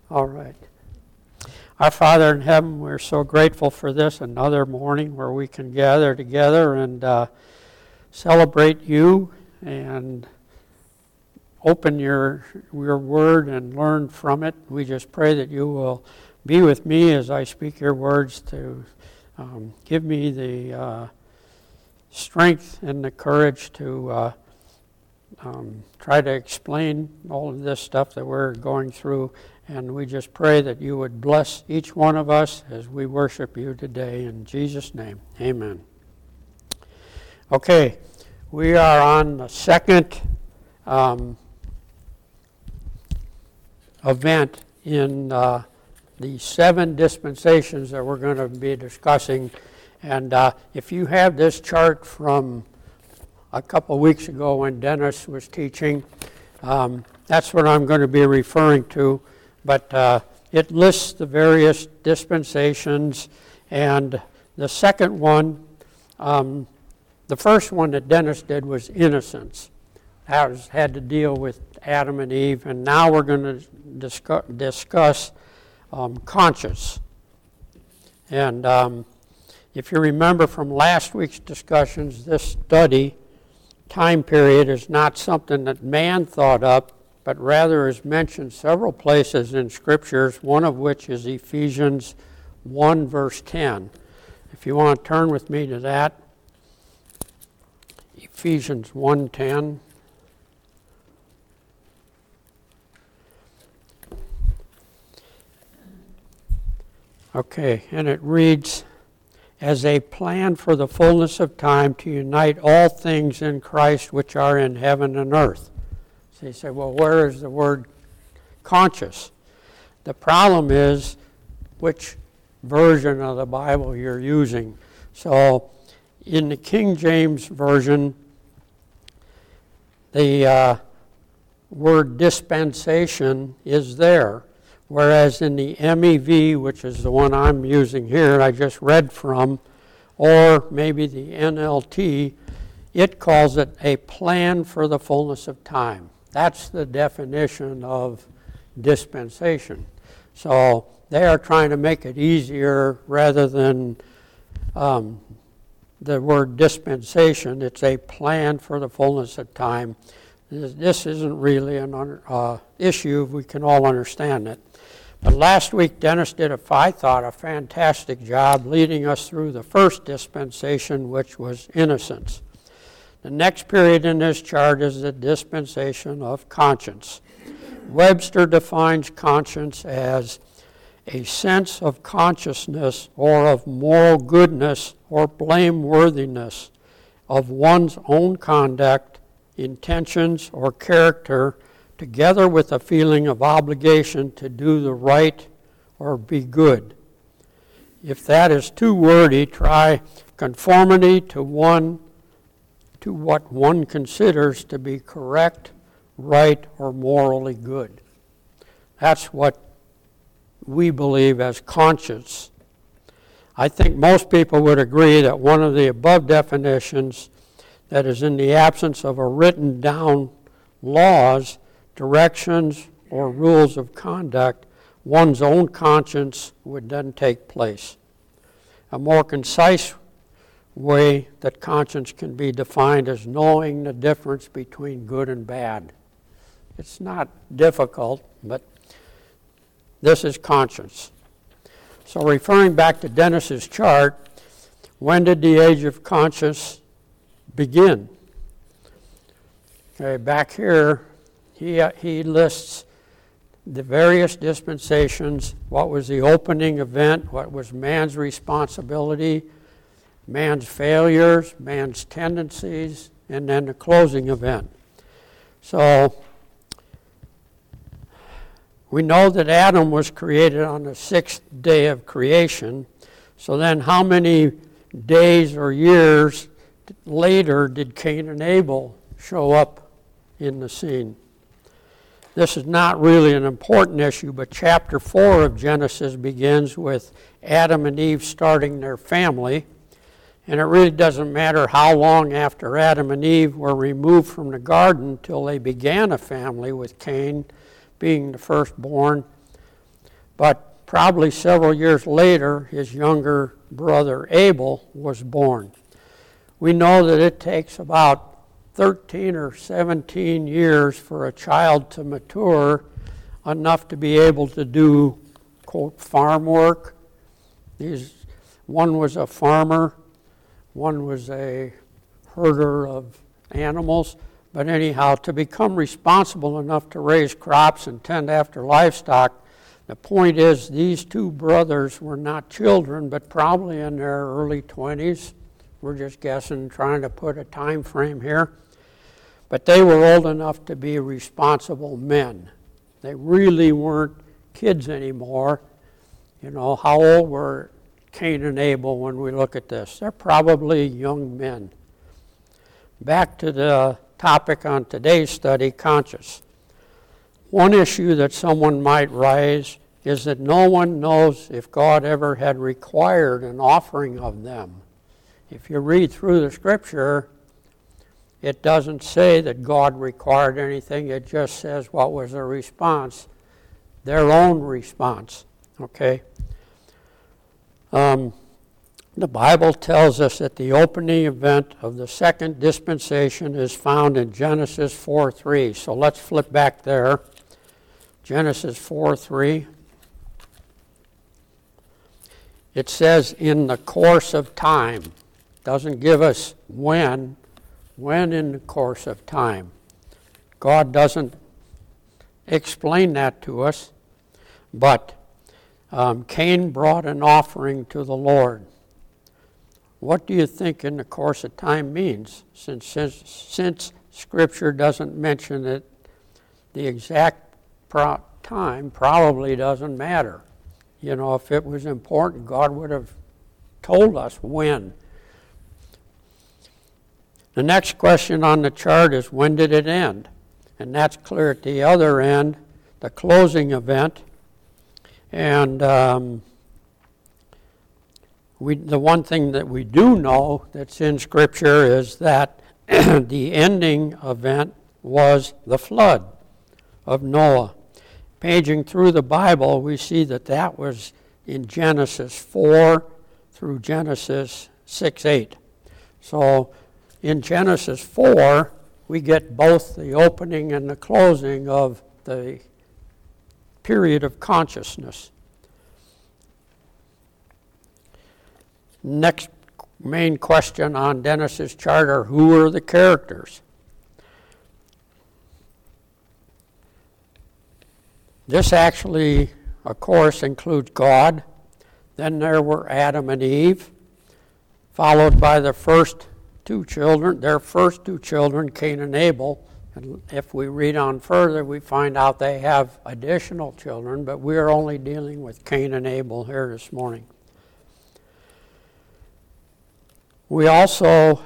All right. Our Father in heaven, we're so grateful for this, another morning where we can gather together and celebrate you and open your word and learn from it. We just pray that you will be with me as I speak your words to give me the strength and the courage to try to explain all of this stuff that we're going through. And we just pray that you would bless each one of us as we worship you today. In Jesus' name, amen. Okay, we are on the second event in the 7 dispensations that we're going to be discussing. And if you have this chart from a couple of weeks ago when Dennis was teaching, that's what I'm going to be referring to. But it lists the various dispensations, and the second one, the first one that Dennis did was innocence. That had to deal with Adam and Eve, and now we're going to discuss conscience. And if you remember from last week's discussions, this study time period is not something that man thought up, but rather is mentioned several places in Scriptures, one of which is Ephesians 1, verse 10. If you want to turn with me to that, Ephesians 1:10. Okay, and it reads, as a plan for the fullness of time to unite all things in Christ which are in heaven and earth. So you say, well, where is the word conscious? The problem is which version of the Bible you're using. So in the King James Version, the word dispensation is there, whereas in the MEV, which is the one I'm using here, I just read from, or maybe the NLT, it calls it a plan for the fullness of time. That's the definition of dispensation. So they are trying to make it easier rather than the word dispensation. It's a plan for the fullness of time. This isn't really an issue. We can all understand it. But last week, Dennis did, I thought, a fantastic job leading us through the first dispensation, which was innocence. The next period in this chart is the dispensation of conscience. Webster defines conscience as a sense of consciousness or of moral goodness or blameworthiness of one's own conduct, intentions, or character, together with a feeling of obligation to do the right or be good. If that is too wordy, try conformity to what one considers to be correct, right, or morally good. That's what we believe as conscience. I think most people would agree that one of the above definitions, that is in the absence of a written down laws, directions, or rules of conduct, one's own conscience would then take place. A more concise way that conscience can be defined as knowing the difference between good and bad. It's not difficult, but this is conscience. So referring back to Dennis's chart, when did the age of conscience begin? Okay, back here, he lists the various dispensations, what was the opening event, what was man's responsibility, man's failures, man's tendencies, and then the closing event. So we know that Adam was created on the 6th day of creation. So then how many days or years later did Cain and Abel show up in the scene? This is not really an important issue, but chapter 4 of Genesis begins with Adam and Eve starting their family. And it really doesn't matter how long after Adam and Eve were removed from the garden till they began a family, with Cain being the firstborn. But probably several years later, his younger brother Abel was born. We know that it takes about 13 or 17 years for a child to mature enough to be able to do, quote, farm work. One was a farmer, one was a herder of animals, but anyhow, to become responsible enough to raise crops and tend after livestock. The point is, these two brothers were not children, but probably in their early 20s. We're just guessing, trying to put a time frame here. But they were old enough to be responsible men. They really weren't kids anymore. You know, how old were Cain and Abel when we look at this? They're probably young men. Back to the topic on today's study, conscience. One issue that someone might raise is that no one knows if God ever had required an offering of them. If you read through the scripture, it doesn't say that God required anything. It just says what was the response, their own response. Okay? The Bible tells us that the opening event of the second dispensation is found in Genesis 4:3. So let's flip back there. Genesis 4:3. It says, in the course of time. Doesn't give us when in the course of time. God doesn't explain that to us, but Cain brought an offering to the Lord. What do you think in the course of time means? Since Scripture doesn't mention it, the exact time probably doesn't matter. You know, if it was important, God would have told us when. The next question on the chart is, when did it end? And that's clear at the other end, the closing event. And the one thing that we do know that's in Scripture is that the ending event was the flood of Noah. Paging through the Bible, we see that that was in Genesis 4 through Genesis 6:8. So in Genesis 4, we get both the opening and the closing of the period of consciousness. Next main question on Genesis chart are, who are the characters? This actually, of course, includes God. Then there were Adam and Eve, followed by the first two children, their first two children, Cain and Abel. And if we read on further, we find out they have additional children, but we are only dealing with Cain and Abel here this morning. We also,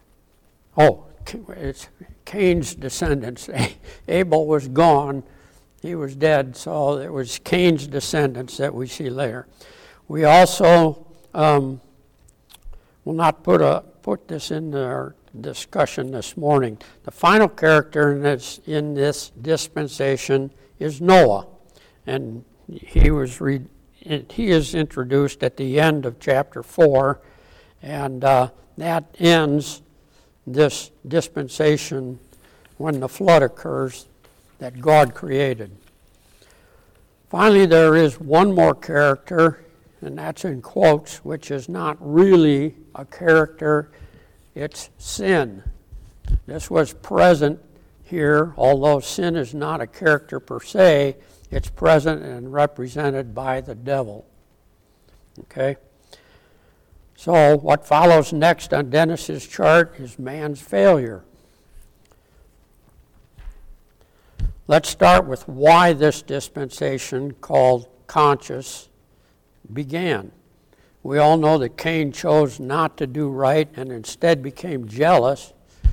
it's Cain's descendants. Abel was gone. He was dead, so it was Cain's descendants that we see later. We also will not put this in our discussion this morning. The final character in this dispensation is Noah, and he is introduced at the end of chapter 4, and that ends this dispensation when the flood occurs that God created. Finally, there is one more character, and that's in quotes, which is not really a character, it's sin. This was present here, although sin is not a character per se, it's present and represented by the devil. Okay? So what follows next on Genesis' chart is man's failure. Let's start with why this dispensation, called conscious, began. We all know that Cain chose not to do right and instead became jealous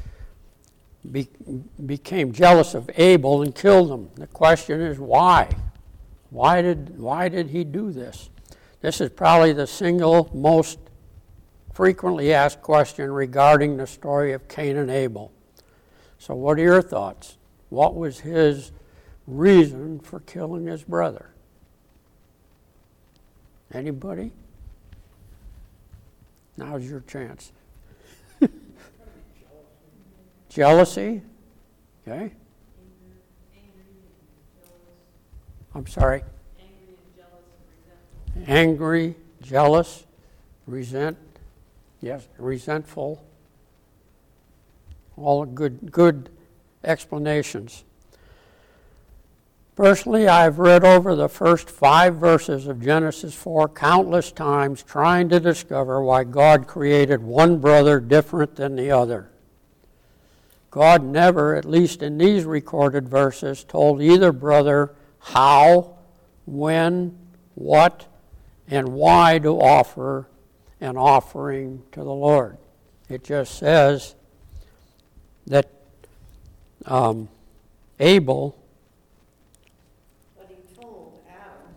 of Abel and killed him. The question is why? Why did he do this? This is probably the single most frequently asked question regarding the story of Cain and Abel. So what are your thoughts? What was his reason for killing his brother? Anybody? Now's your chance. Jealousy? Okay. I'm sorry. Angry, jealous, yes, resentful. All good explanations. Personally, I've read over the first 5 verses of Genesis 4 countless times trying to discover why God created one brother different than the other. God never, at least in these recorded verses, told either brother how, when, what, and why to offer an offering to the Lord. It just says that Abel, but he told Adam,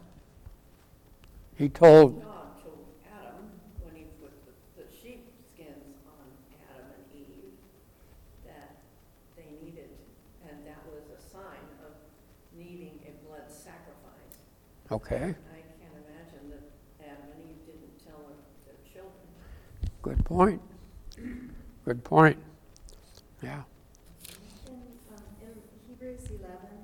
God told Adam when he put the sheep skins on Adam and Eve that they needed, and that was a sign of needing a blood sacrifice. okay, I can't imagine that Adam and Eve didn't tell their children. good point. Good point. Yeah. In Hebrews 11,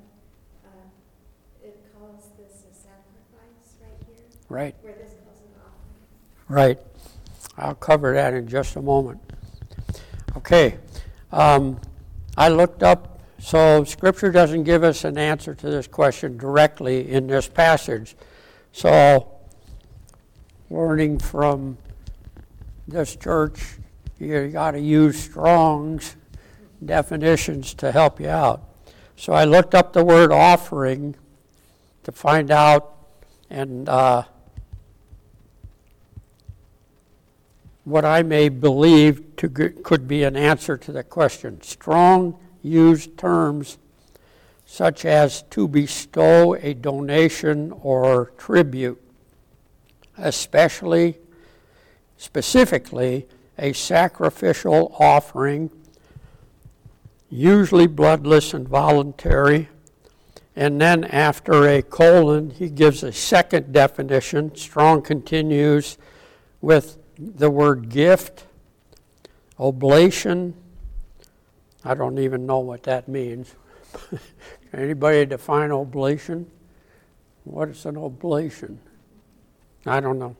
it calls this a sacrifice right here, Right. where this calls an offering. Right. I'll cover that in just a moment. Okay. I looked up, so Scripture doesn't give us an answer to this question directly in this passage. So, learning from this church, you got to use Strong's definitions to help you out. So I looked up the word offering to find out, and what I may believe could be an answer to the question. Strong used terms such as to bestow a donation or tribute, specifically a sacrificial offering, usually bloodless and voluntary. And then after a colon, he gives a second definition. Strong continues with the word gift, oblation. I don't even know what that means. Can anybody define oblation? What is an oblation? I don't know.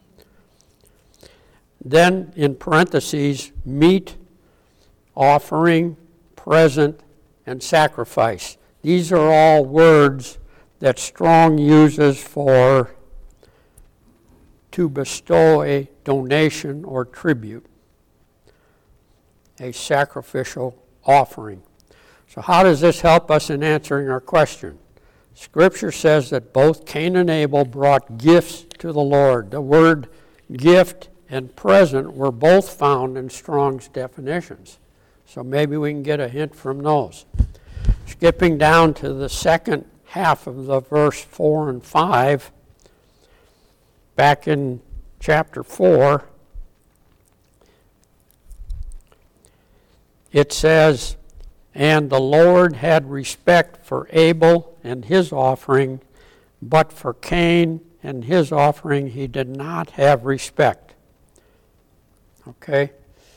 Then in parentheses, meat, offering, present, and sacrifice. These are all words that Strong uses for to bestow a donation or tribute, a sacrificial offering. So how does this help us in answering our question? Scripture says that both Cain and Abel brought gifts to the Lord. The word gift and present were both found in Strong's definitions. So maybe we can get a hint from those. Skipping down to the second half of the verse 4 and 5, back in chapter 4, it says, "And the Lord had respect for Abel and his offering, but for Cain and his offering he did not have respect." Okay?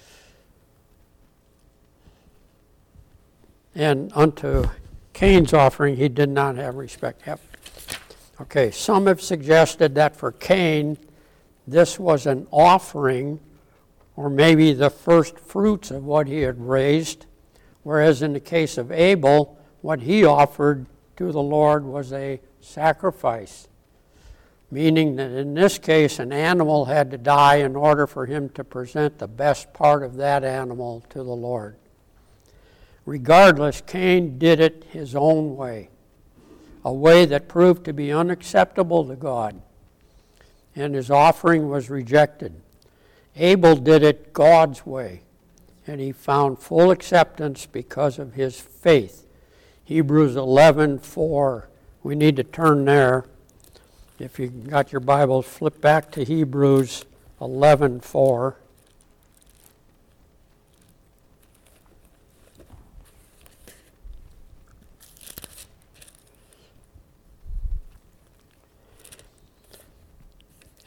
And unto Cain's offering he did not have respect. Yep. Okay, some have suggested that for Cain, this was an offering, or maybe the first fruits of what he had raised, whereas in the case of Abel, what he offered to the Lord was a sacrifice, meaning that in this case, an animal had to die in order for him to present the best part of that animal to the Lord. Regardless, Cain did it his own way, a way that proved to be unacceptable to God, and his offering was rejected. Abel did it God's way, and he found full acceptance because of his faith. Hebrews 11:4. We need to turn there. If you got your Bibles, flip back to Hebrews 11:4.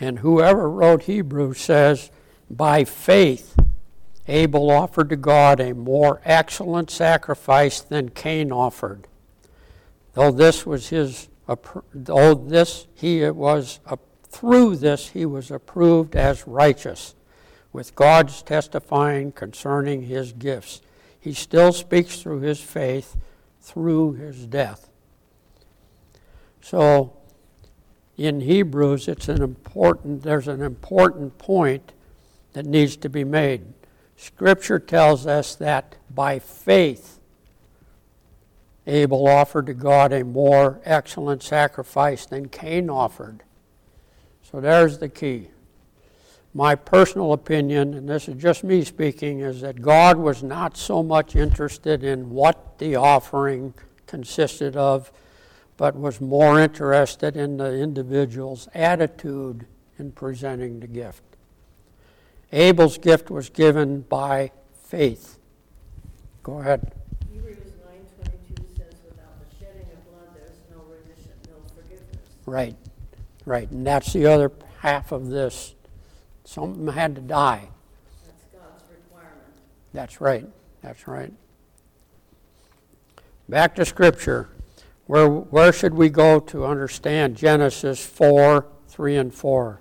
And whoever wrote Hebrews says, by faith, Abel offered to God a more excellent sacrifice than Cain offered. Through this he was approved as righteous, with God's testifying concerning his gifts. He still speaks through his faith, through his death. So, in Hebrews, there's an important point that needs to be made. Scripture tells us that by faith, Abel offered to God a more excellent sacrifice than Cain offered. So there's the key. My personal opinion, and this is just me speaking, is that God was not so much interested in what the offering consisted of, but was more interested in the individual's attitude in presenting the gift. Abel's gift was given by faith. Go ahead. Hebrews 9:22 says, without the shedding of blood, there's no remission, no forgiveness. Right. And that's the other half of this. Something had to die. That's God's requirement. That's right. Back to Scripture. Where should we go to understand Genesis 4:3 and 4?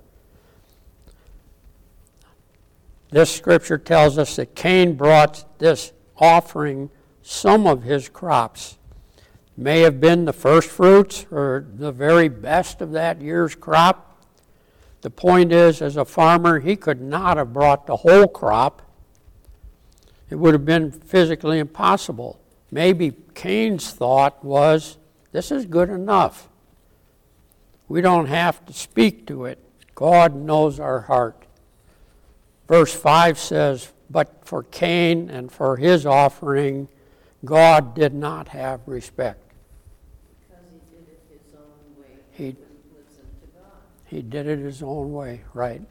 This Scripture tells us that Cain brought this offering some of his crops. May have been the first fruits or the very best of that year's crop. The point is, as a farmer, he could not have brought the whole crop. It would have been physically impossible. Maybe Cain's thought was, this is good enough. We don't have to speak to it. God knows our heart. Verse 5 says, but for Cain and for his offering, God did not have respect. Because he did it his own way. He wouldn't listen to God. He did it his own way, right.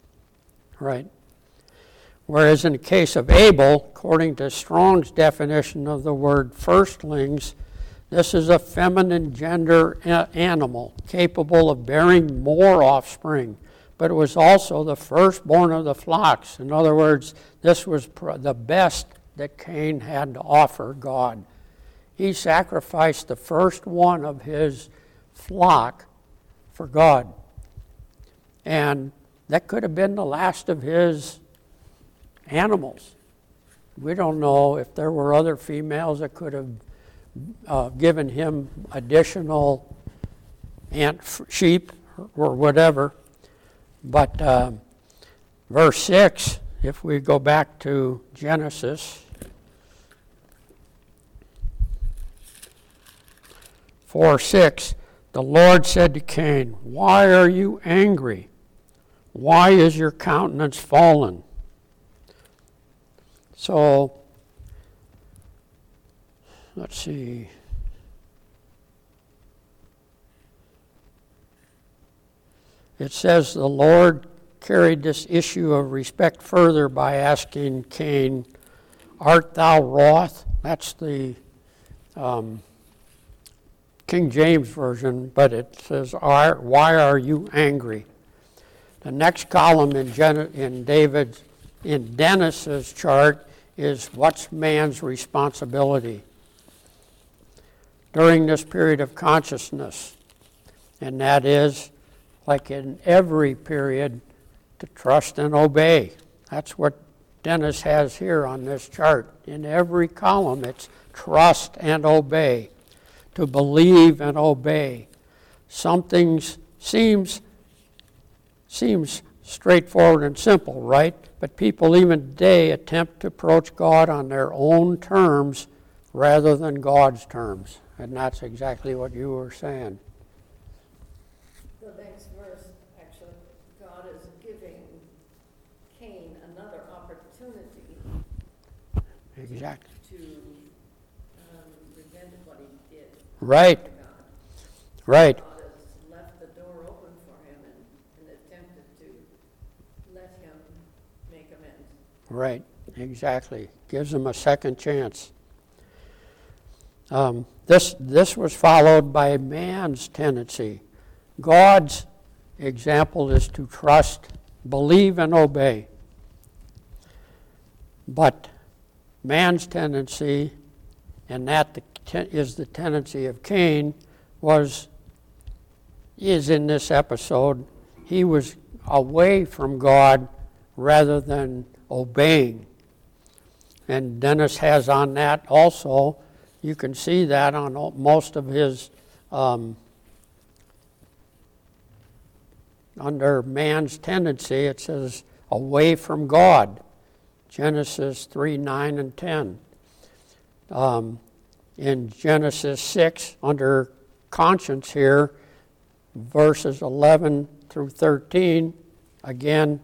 Whereas in the case of Abel, according to Strong's definition of the word firstlings, this is a feminine gender animal capable of bearing more offspring, but it was also the firstborn of the flocks. In other words, this was the best that Cain had to offer God. He sacrificed the first one of his flock for God. And that could have been the last of his animals. We don't know if there were other females that could have given him additional sheep or whatever. But verse 6, if we go back to Genesis 4:6, the Lord said to Cain, why are you angry? Why is your countenance fallen? So, let's see. It says the Lord carried this issue of respect further by asking Cain, art thou wroth? That's the King James Version, but it says, why are you angry? The next column in Dennis's chart is what's man's responsibility during this period of consciousness. And that is, like in every period, to trust and obey. That's what Dennis has here on this chart. In every column, it's trust and obey. To believe and obey. Some things seems straightforward and simple, right? But people even today attempt to approach God on their own terms rather than God's terms. And that's exactly what you were saying. The next verse, actually, God is giving Cain another opportunity Exactly. to repent of what he did. Right. to God. Right. God has left the door open for him and attempted to let him make amends. Right. Exactly. Gives them a second chance. This was followed by man's tendency. God's example is to trust, believe, and obey. But man's tendency, and that is the tendency of Cain, is in this episode, he was away from God rather than obeying. And Dennis has on that also, you can see that on most of his, under man's tendency, it says away from God. Genesis 3, 9, and 10. In Genesis 6, under conscience here, verses 11 through 13, again,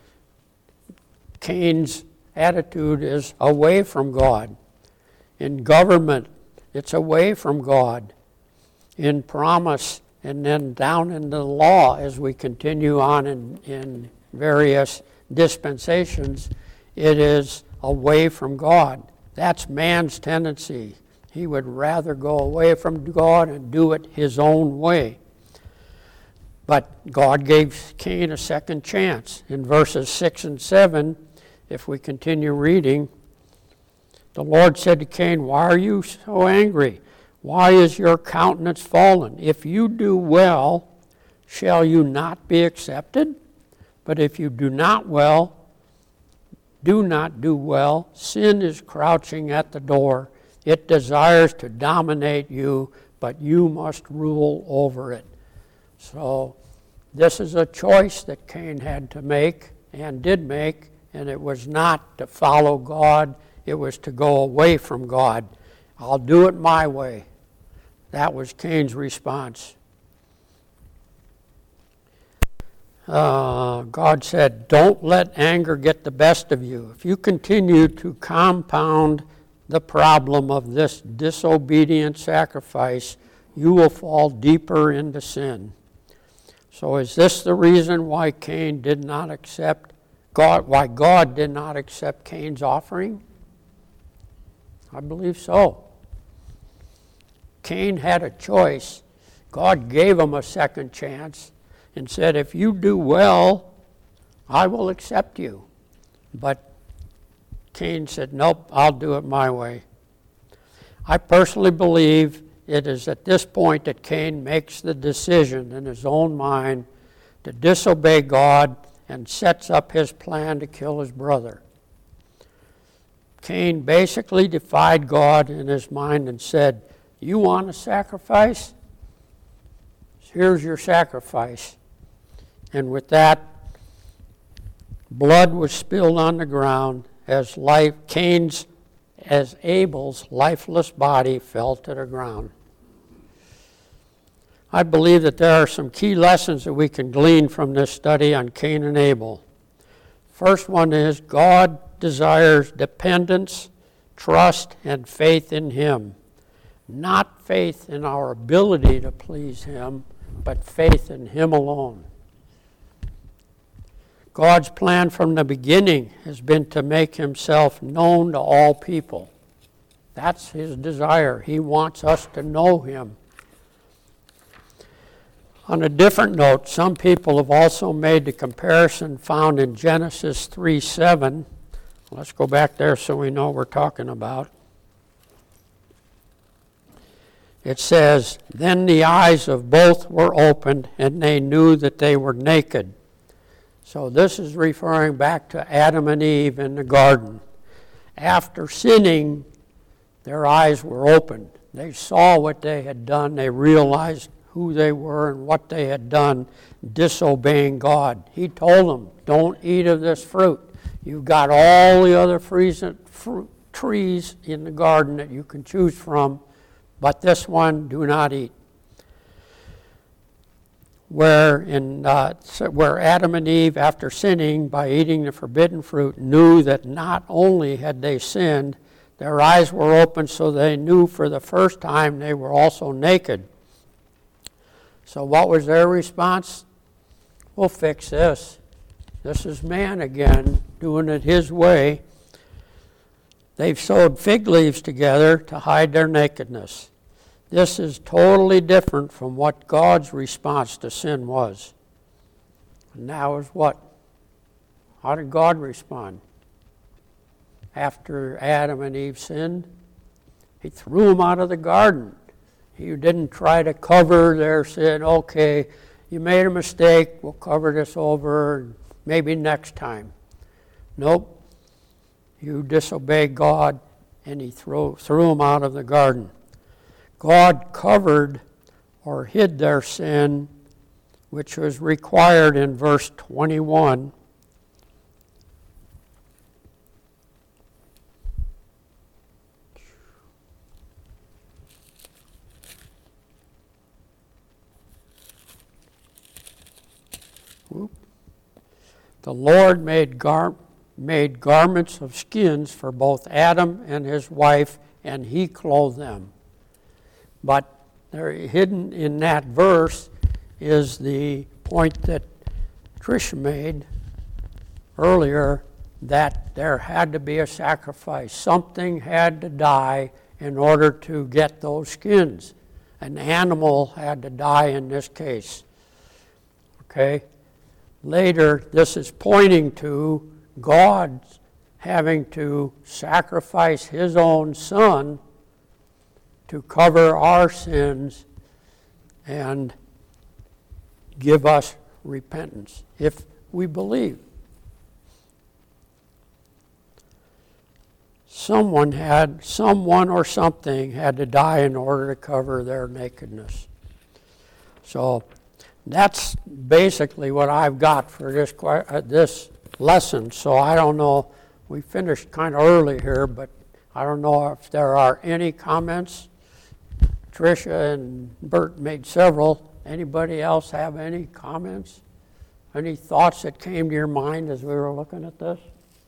Cain's attitude is away from God. In government, it's away from God. In promise, and then down in the law as we continue on in various dispensations, it is away from God. That's man's tendency. He would rather go away from God and do it his own way. But God gave Cain a second chance. In verses 6 and 7, if we continue reading, the Lord said to Cain, "Why are you so angry? Why is your countenance fallen? If you do well, shall you not be accepted? But if you do not do well, sin is crouching at the door. It desires to dominate you, but you must rule over it." So this is a choice that Cain had to make and did make, and it was not to follow God, it was to go away from God. I'll do it my way. That was Cain's response. God said, "Don't let anger get the best of you. If you continue to compound the problem of this disobedient sacrifice, you will fall deeper into sin." So is this the reason why Cain did not accept God, why God did not accept Cain's offering? I believe so. Cain had a choice. God gave him a second chance and said, "If you do well, I will accept you." But Cain said, "Nope, I'll do it my way." I personally believe it is at this point that Cain makes the decision in his own mind to disobey God and sets up his plan to kill his brother. Cain basically defied God in his mind and said, "You want a sacrifice? Here's your sacrifice." And with that, blood was spilled on the ground as Abel's lifeless body fell to the ground. I believe that there are some key lessons that we can glean from this study on Cain and Abel. First one is God desires dependence, trust, and faith in Him. Not faith in our ability to please Him, but faith in Him alone. God's plan from the beginning has been to make Himself known to all people. That's His desire. He wants us to know Him. On a different note, some people have also made the comparison found in Genesis 3:7. Let's go back there so we know what we're talking about. It says, "Then the eyes of both were opened, and they knew that they were naked." So this is referring back to Adam and Eve in the garden. After sinning, their eyes were opened. They saw what they had done. They realized who they were and what they had done, disobeying God. He told them, "Don't eat of this fruit. You've got all the other trees in the garden that you can choose from, but this one do not eat." Where Adam and Eve, after sinning by eating the forbidden fruit, knew that not only had they sinned, their eyes were open, so they knew for the first time they were also naked. So what was their response? "We'll fix this. This is man again, doing it his way." They've sewed fig leaves together to hide their nakedness. This is totally different from what God's response to sin was. And now is what? How did God respond? After Adam and Eve sinned, he threw them out of the garden. He didn't try to cover their sin. Okay, you made a mistake, we'll cover this over, maybe next time. Nope. You disobeyed God, and he threw them out of the garden. God covered or hid their sin, which was required in verse 21. The Lord made garments of skins for both Adam and his wife, and he clothed them. But there, hidden in that verse is the point that Tricia made earlier, that there had to be a sacrifice. Something had to die in order to get those skins. An animal had to die in this case. Okay? Later, this is pointing to God having to sacrifice his own son to cover our sins and give us repentance if we believe. Someone or something had to die in order to cover their nakedness. So that's basically what I've got for this lesson. So I don't know, we finished kind of early here, but I don't know if there are any comments. Tricia and Bert made several. Anybody else have any comments? Any thoughts that came to your mind as we were looking at this?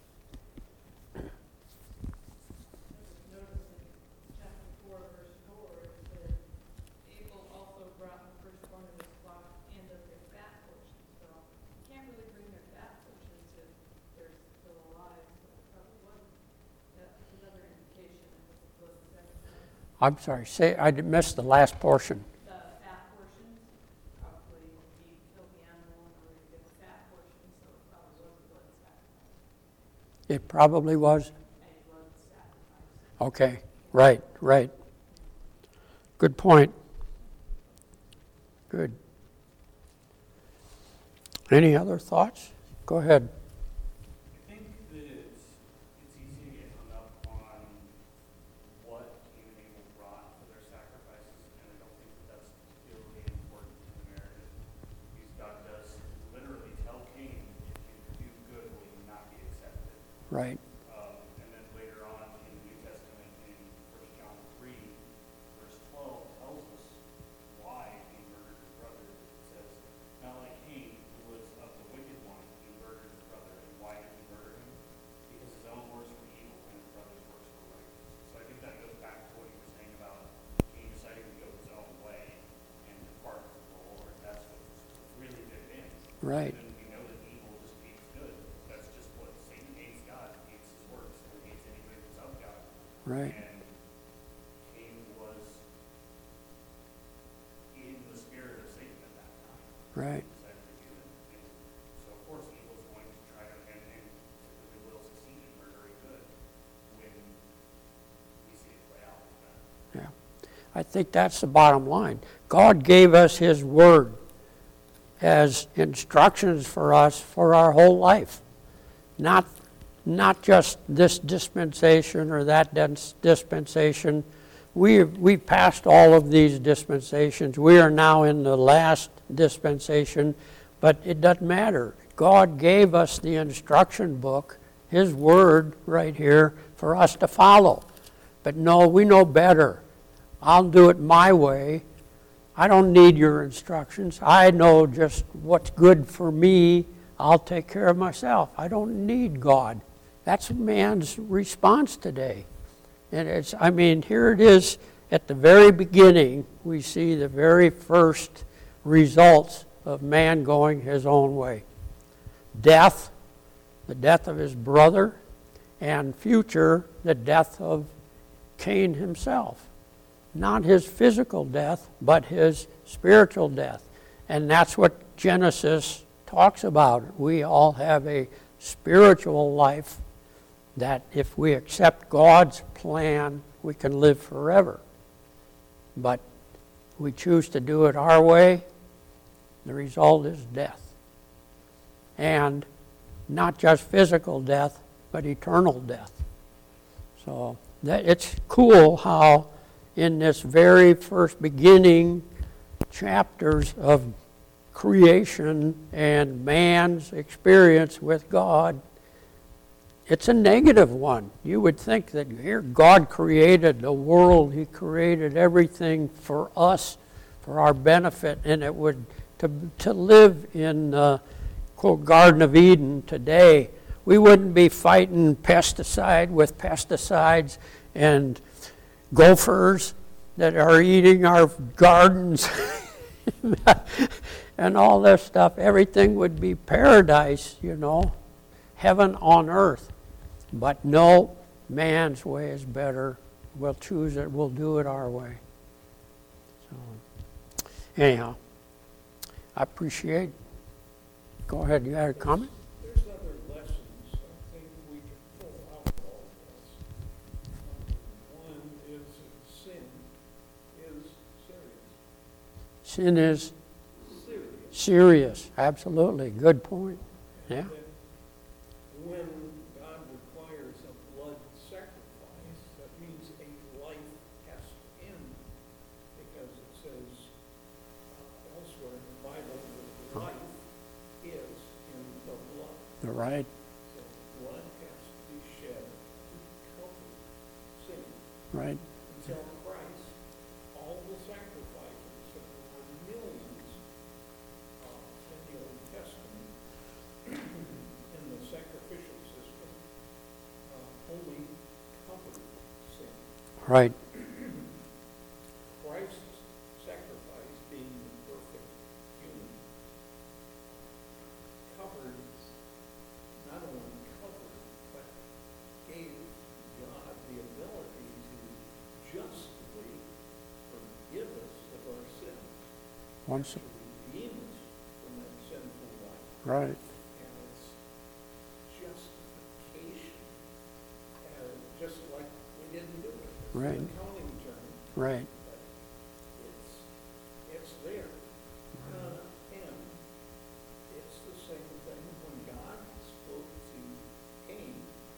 I'm sorry, I missed the last portion. The fat portions, probably he killed the animal in order to get the fat portion, so it probably was blood sacrifice. It probably was? A blood sacrifice. Okay, right. Good point. Good. Any other thoughts? Go ahead. I think that it's easy to get hung up on what Cain and Abel brought for their sacrifices, and I don't think that that's really important in the narrative. Because God does literally tell Cain, if you do good, will you not be accepted? Right. And then later on in the New Testament, in 1 John 3, verse 12, tells us why Cain murdered his brother. It says, not like Cain, who was of the wicked one, he murdered his brother. And why did he murder him? Because his own works were evil and his brother's works were right. So I think that goes back to what you were saying about Cain deciding to go his own way and depart from the Lord. That's what's really been in. Right. And we know that evil just hates good. That's just what Satan hates. God hates his works and hates anybody that's of God. Right. And Cain was in the spirit of Satan at that time. Right. He decided to do it. And so of course evil is going to try to, and typically will succeed in murdering good when we see it play out like that. Yeah. I think that's the bottom line. God gave us his word as instructions for us for our whole life. Not just this dispensation or that dispensation. We've passed all of these dispensations. We are now in the last dispensation, but it doesn't matter. God gave us the instruction book, his word right here, for us to follow. But no, we know better. I'll do it my way. I don't need your instructions. I know just what's good for me. I'll take care of myself. I don't need God. That's man's response today. And here it is at the very beginning. We see the very first results of man going his own way. Death, the death of his brother, and future, the death of Cain himself. Not his physical death, but his spiritual death. And that's what Genesis talks about it. We all have a spiritual life that if we accept God's plan, we can live forever. But we choose to do it our way, the result is death. And not just physical death, but eternal death. So it's cool how in this very first beginning chapters of creation and man's experience with God, it's a negative one. You would think that here God created the world, He created everything for us, for our benefit, and it would to live in quote Garden of Eden today, we wouldn't be fighting pesticide with pesticides and gophers that are eating our gardens and all this stuff. Everything would be paradise, heaven on earth. But no, man's way is better. We'll choose it. We'll do it our way. So, anyhow, I appreciate. Go ahead. You had a comment? There's other lessons I think we can pull out of all this. One is that sin is serious. Sin is Serious. serious. Absolutely. Good point. Yeah. And that when God requires a blood sacrifice, that means a life has to end, because it says elsewhere in the Bible that life is in the blood. Right. So blood has to be shed to cover sin. Right. Until Christ, all the sacrifices, that there were millions in the Old Testament, in the sacrificial system, only covered sin. Right. Christ's sacrifice, being the perfect human, covered, not only covered, but gave God the ability to justly forgive us of our sins, Once. to redeem us from that sinful life. Right. And it's justification, just like we didn't do it. It's Right. an accounting term, Right. but it's there. And it's the same thing when God spoke to Cain.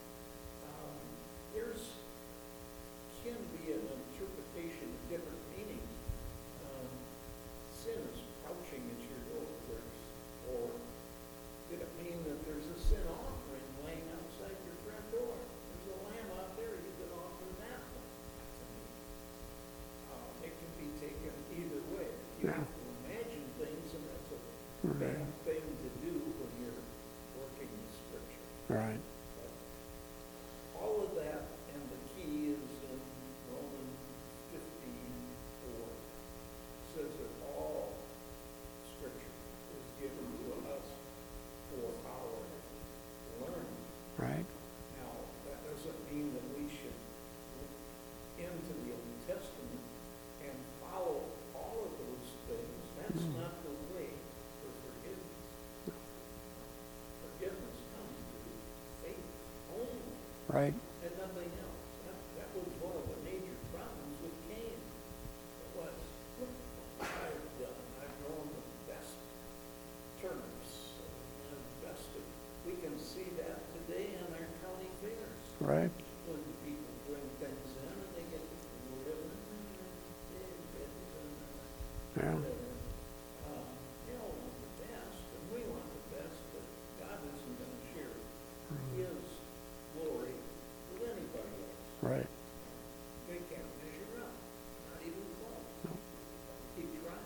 There's can be an interpretation of different meanings. Sin is crouching at your door, or did it mean that there's a sin offering laying outside your front door? There's a lamb out there, you could offer that one to me. It can be taken either way. You Yeah. have to imagine things, and that's a Right. bad thing to do when you're working in Scripture. Right. But all of that, and the key is in Romans 15:4. Says that all Scripture is given to us for our learning. Right. Now, that doesn't mean that we should look into the Old Testament and follow all of those things. That's not the way for forgiveness. Forgiveness comes through faith only, Right. and nothing else. That was one of the major problems with Cain. It was, look what I've done. I've grown the best turnips and the best of, we can see that today in our county fairs. Right. When people bring things in and they get ribbon and tidbits and Yeah. whatever. They all want the best, and we want the best, but God isn't going to share His glory with anybody else. Right. They can't measure up, not even close. No. Keep trying.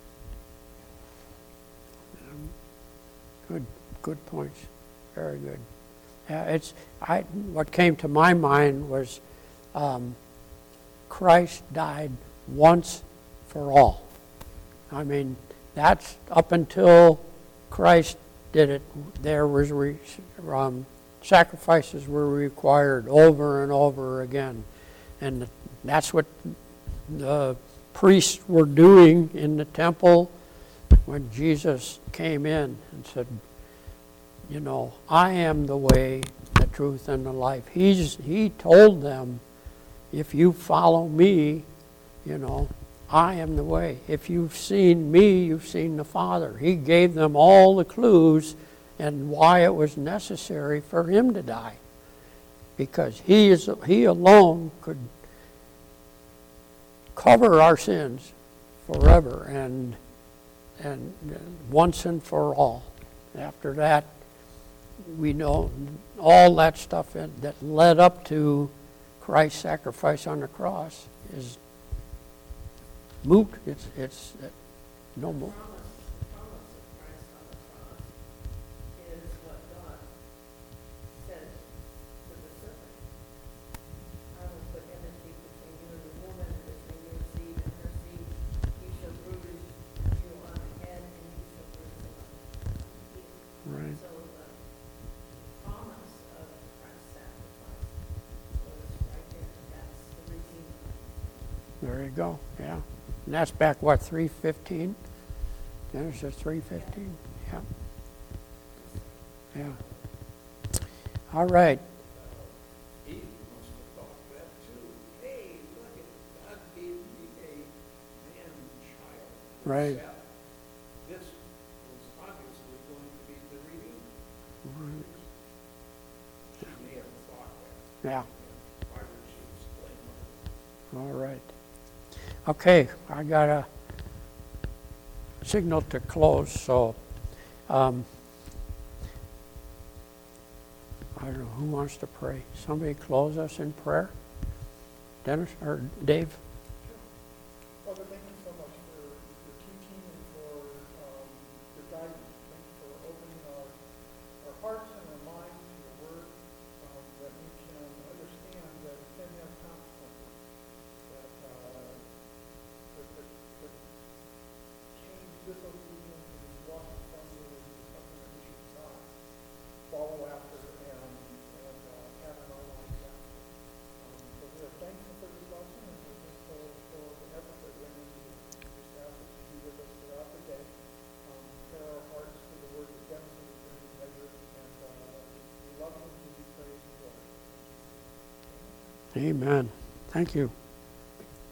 Good points. Very good. Yeah, what came to my mind was Christ died once for all. I mean, that's up until Christ did it. There was sacrifices were required over and over again, and that's what the priests were doing in the temple when Jesus came in and said, you know, I am the way, the truth, and the life. He told them, if you follow me, you know, I am the way. If you've seen me, you've seen the Father. He gave them all the clues and why it was necessary for him to die. Because he alone could cover our sins forever and once and for all. After that, we know all that stuff that led up to Christ's sacrifice on the cross is moot. It's no more. The promise of Christ on the cross is what God said to the serpent. I will put enmity between you and the woman, and between your seed and her seed. He shall bruise you on the head, and you shall bruise him on the heel. Right. So the promise of Christ's sacrifice was right there. That's the redeemer. There you go. Yeah. And that's back, what, 3:15? Genesis 3:15? Yeah. Yeah. All right. Eve must have thought that too. Hey, look at, God gave me a man-child. Right. Seth. This was obviously going to be the redeemer. She may have thought that. Yeah. Why would she explain it? All right. Okay, I got a signal to close, so I don't know who wants to pray. Somebody close us in prayer? Dennis or Dave? Father, thank you so much for your teaching and for your guidance. Thank you for opening our hearts and our minds to your word, that we can understand that sin has consequences, that change disobedience and walking from you is something that we should not follow after and have in our lives after. So we are thankful for this lesson and we're thankful for the effort that went into it. Just ask that you be with us throughout the day. Prepare our hearts for the word of Genesis and measure, and we love you and give you praise and glory. Amen. Thank you.